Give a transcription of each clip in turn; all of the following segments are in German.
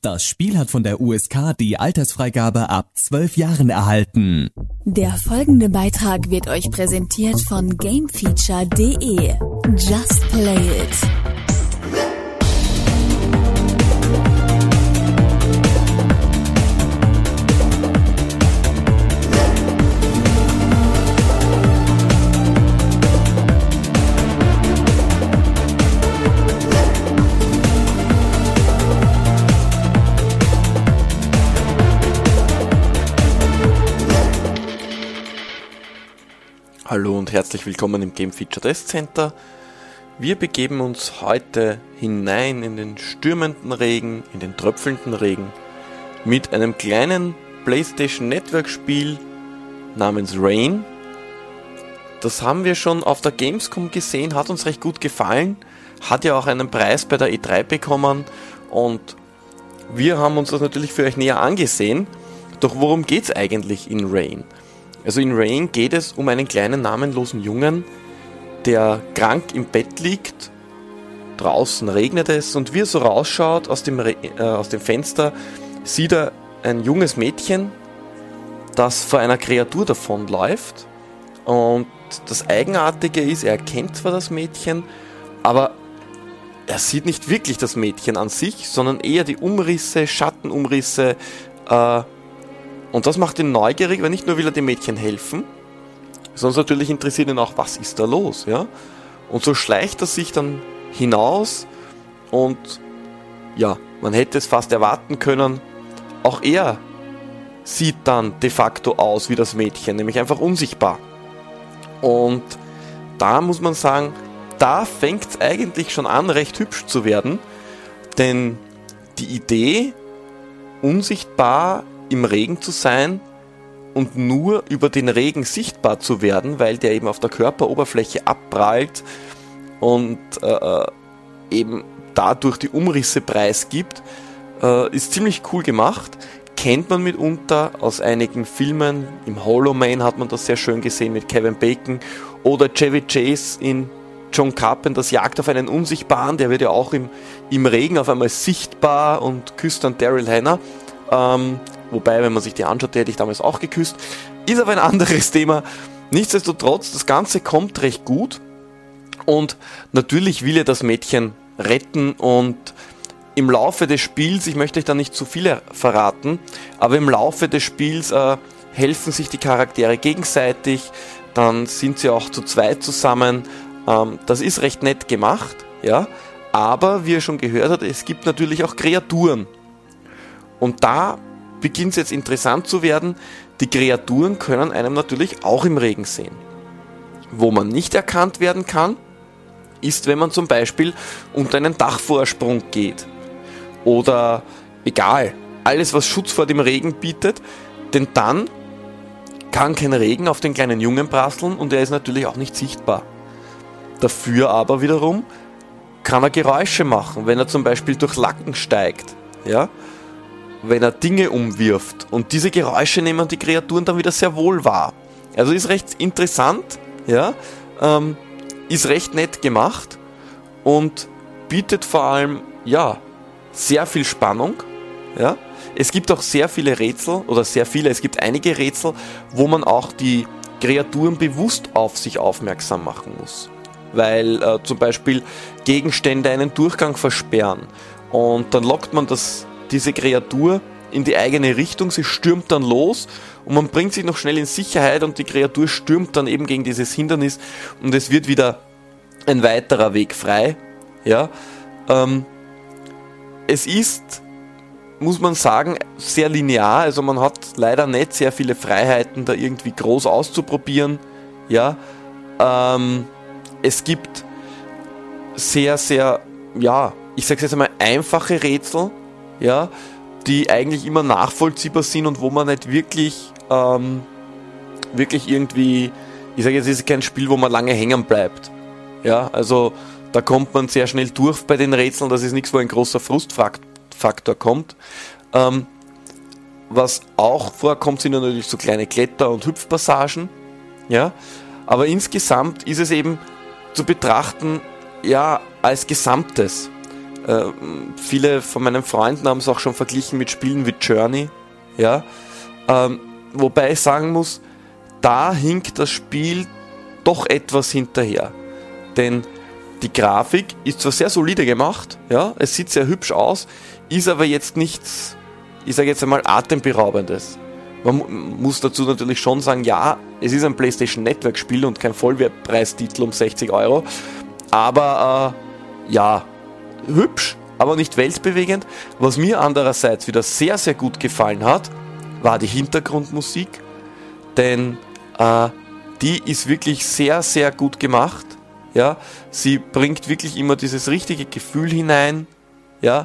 Das Spiel hat von der USK die Altersfreigabe ab 12 Jahren erhalten. Der folgende Beitrag wird euch präsentiert von Gamefeature.de. Just play it. Hallo und herzlich willkommen im Game Feature Test Center. Wir begeben uns heute hinein in den stürmenden Regen, in den tröpfelnden Regen mit einem kleinen PlayStation Network Spiel namens Rain. Das haben wir schon auf der Gamescom gesehen, hat uns recht gut gefallen, hat ja auch einen Preis bei der E3 bekommen und wir haben uns das natürlich für euch näher angesehen. Doch worum geht's eigentlich in Rain? Also in Rain geht es um einen kleinen namenlosen Jungen, der krank im Bett liegt, draußen regnet es und wie er so rausschaut aus dem Fenster, sieht er ein junges Mädchen, das vor einer Kreatur davonläuft. Und das Eigenartige ist, er erkennt zwar das Mädchen, aber er sieht nicht wirklich das Mädchen an sich, sondern eher die Umrisse, Schattenumrisse, und das macht ihn neugierig, weil nicht nur will er dem Mädchen helfen, sondern natürlich interessiert ihn auch, was ist da los, ja? Und so schleicht er sich dann hinaus und ja, man hätte es fast erwarten können, auch er sieht dann de facto aus wie das Mädchen, nämlich einfach unsichtbar. Und da muss man sagen, da fängt es eigentlich schon an, recht hübsch zu werden, denn die Idee, unsichtbar im Regen zu sein und nur über den Regen sichtbar zu werden, weil der eben auf der Körperoberfläche abprallt und eben dadurch die Umrisse preisgibt, ist ziemlich cool gemacht. Kennt man mitunter aus einigen Filmen. Im Hollow Man hat man das sehr schön gesehen mit Kevin Bacon oder Chevy Chase in John Carpenters Jagd auf einen Unsichtbaren, der wird ja auch im Regen auf einmal sichtbar und küsst dann Daryl Hannah. Wobei, wenn man sich die anschaut, die hätte ich damals auch geküsst. Ist aber ein anderes Thema. Nichtsdestotrotz, das Ganze kommt recht gut. Und natürlich will er das Mädchen retten. Und im Laufe des Spiels, ich möchte euch da nicht zu viel verraten, aber im Laufe des Spiels helfen sich die Charaktere gegenseitig. Dann sind sie auch zu zweit zusammen. Das ist recht nett gemacht. Ja. Aber, wie ihr schon gehört habt, es gibt natürlich auch Kreaturen. Und da beginnt es jetzt interessant zu werden. Die Kreaturen können einem natürlich auch im Regen sehen. Wo man nicht erkannt werden kann, ist, wenn man zum Beispiel unter einen Dachvorsprung geht. Oder egal, alles was Schutz vor dem Regen bietet, denn dann kann kein Regen auf den kleinen Jungen prasseln und er ist natürlich auch nicht sichtbar. Dafür aber wiederum kann er Geräusche machen, wenn er zum Beispiel durch Lacken steigt. Ja? Wenn er Dinge umwirft. Und diese Geräusche nehmen die Kreaturen dann wieder sehr wohl wahr. Also ist recht interessant, ja, ist recht nett gemacht und bietet vor allem, ja, sehr viel Spannung, ja. Es gibt auch sehr viele Rätsel, es gibt einige Rätsel, wo man auch die Kreaturen bewusst auf sich aufmerksam machen muss. Weil zum Beispiel Gegenstände einen Durchgang versperren und dann lockt man diese Kreatur in die eigene Richtung, sie stürmt dann los und man bringt sich noch schnell in Sicherheit und die Kreatur stürmt dann eben gegen dieses Hindernis und es wird wieder ein weiterer Weg frei. Ja? Es ist, muss man sagen, sehr linear, also man hat leider nicht sehr viele Freiheiten, da irgendwie groß auszuprobieren. Ja? Es gibt sehr, sehr, ja, ich sage jetzt einmal einfache Rätsel, ja, die eigentlich immer nachvollziehbar sind und wo man nicht wirklich irgendwie, ich sage jetzt, es ist kein Spiel, wo man lange hängen bleibt. Ja, also da kommt man sehr schnell durch bei den Rätseln, das ist nichts, wo ein großer Frustfaktor kommt. Was auch vorkommt, sind natürlich so kleine Kletter- und Hüpfpassagen, ja, aber insgesamt ist es eben zu betrachten, ja, als Gesamtes. Viele von meinen Freunden haben es auch schon verglichen mit Spielen wie Journey. Ja? Wobei ich sagen muss, da hinkt das Spiel doch etwas hinterher. Denn die Grafik ist zwar sehr solide gemacht, ja, es sieht sehr hübsch aus, ist aber jetzt nichts, ich sage jetzt einmal, atemberaubendes. Man muss dazu natürlich schon sagen, ja, es ist ein PlayStation Network Spiel und kein Vollpreistitel um 60 €, aber ja, hübsch, aber nicht weltbewegend. Was mir andererseits wieder sehr, sehr gut gefallen hat, war die Hintergrundmusik, denn die ist wirklich sehr, sehr gut gemacht. Ja, sie bringt wirklich immer dieses richtige Gefühl hinein. Ja,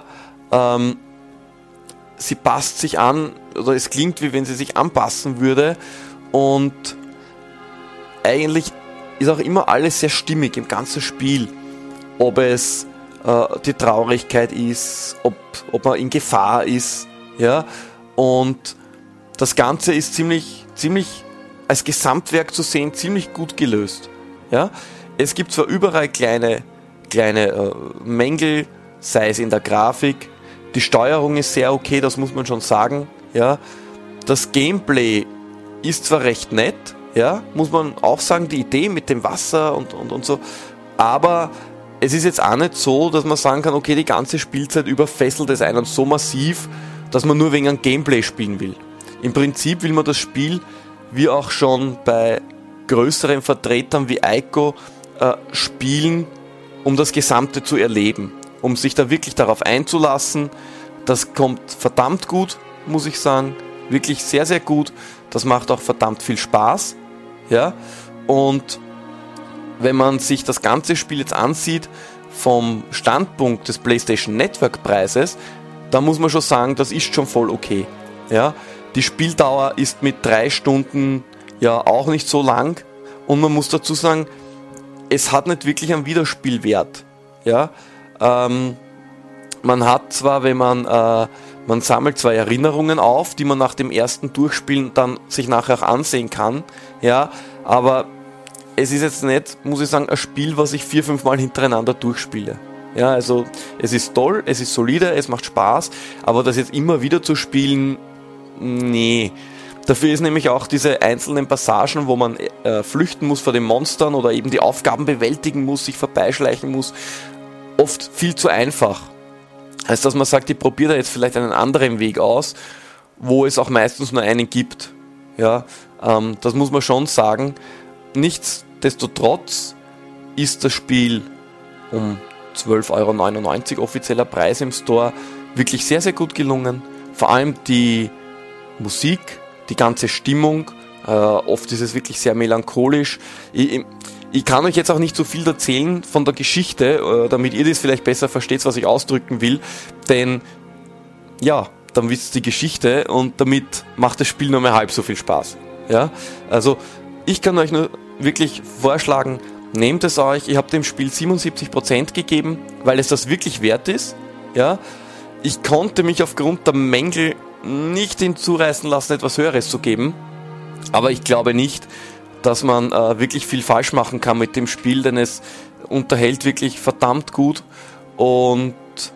sie passt sich an, oder es klingt, wie wenn sie sich anpassen würde. Und eigentlich ist auch immer alles sehr stimmig im ganzen Spiel. Ob es die Traurigkeit ist, ob man in Gefahr ist. Ja, und das Ganze ist ziemlich als Gesamtwerk zu sehen, ziemlich gut gelöst. Ja. Es gibt zwar überall kleine Mängel, sei es in der Grafik, die Steuerung ist sehr okay, das muss man schon sagen. Ja. Das Gameplay ist zwar recht nett, ja, muss man auch sagen, die Idee mit dem Wasser und so, aber es ist jetzt auch nicht so, dass man sagen kann, okay, die ganze Spielzeit über fesselt es einen so massiv, dass man nur wegen einem Gameplay spielen will. Im Prinzip will man das Spiel, wie auch schon bei größeren Vertretern wie Ico, spielen, um das Gesamte zu erleben, um sich da wirklich darauf einzulassen. Das kommt verdammt gut, muss ich sagen, wirklich sehr, sehr gut. Das macht auch verdammt viel Spaß. Ja? Und wenn man sich das ganze Spiel jetzt ansieht vom Standpunkt des PlayStation Network Preises, da muss man schon sagen, das ist schon voll okay. Ja? Die Spieldauer ist mit 3 Stunden ja auch nicht so lang und man muss dazu sagen, es hat nicht wirklich einen Wiederspielwert. Ja? Man hat zwar, wenn man sammelt zwar Erinnerungen auf, die man nach dem ersten Durchspielen dann sich nachher auch ansehen kann, ja, aber es ist jetzt nicht, muss ich sagen, ein Spiel, was ich 4-5 Mal hintereinander durchspiele. Ja, also es ist toll, es ist solide, es macht Spaß, aber das jetzt immer wieder zu spielen, nee. Dafür ist nämlich auch diese einzelnen Passagen, wo man flüchten muss vor den Monstern oder eben die Aufgaben bewältigen muss, sich vorbeischleichen muss, oft viel zu einfach. Heißt, dass man sagt, ich probiere da jetzt vielleicht einen anderen Weg aus, wo es auch meistens nur einen gibt. Ja, das muss man schon sagen. Nichtsdestotrotz ist das Spiel um 12,99 € offizieller Preis im Store wirklich sehr, sehr gut gelungen. Vor allem die Musik, die ganze Stimmung, oft ist es wirklich sehr melancholisch. Ich kann euch jetzt auch nicht so viel erzählen von der Geschichte, damit ihr das vielleicht besser versteht, was ich ausdrücken will, denn ja, dann wisst ihr die Geschichte und damit macht das Spiel nur mehr halb so viel Spaß. Ja? Also ich kann euch nur wirklich vorschlagen, nehmt es euch, ich habe dem Spiel 77% gegeben, weil es das wirklich wert ist. Ja? Ich konnte mich aufgrund der Mängel nicht hinzureißen lassen, etwas Höheres zu geben, aber ich glaube nicht, dass man wirklich viel falsch machen kann mit dem Spiel, denn es unterhält wirklich verdammt gut und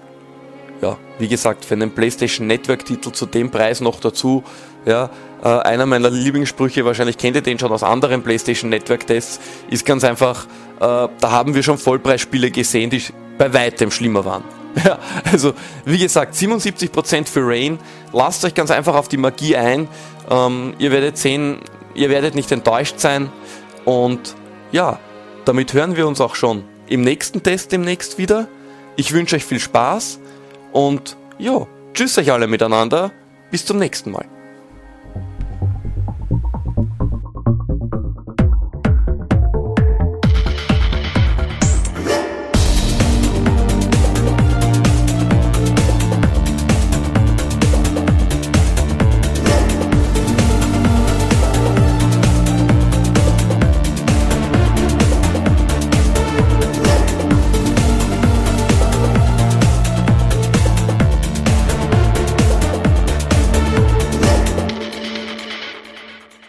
ja, wie gesagt, für einen PlayStation Network Titel zu dem Preis noch dazu, ja, einer meiner Lieblingssprüche, wahrscheinlich kennt ihr den schon aus anderen PlayStation Network Tests, ist ganz einfach, da haben wir schon Vollpreisspiele gesehen, die bei weitem schlimmer waren. Ja, also wie gesagt, 77% für Rain, lasst euch ganz einfach auf die Magie ein, ihr werdet sehen, ihr werdet nicht enttäuscht sein und ja, damit hören wir uns auch schon im nächsten Test demnächst wieder. Ich wünsche euch viel Spaß und ja, tschüss euch alle miteinander, bis zum nächsten Mal.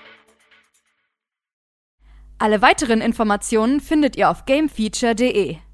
Alle weiteren Informationen findet ihr auf gamefeature.de.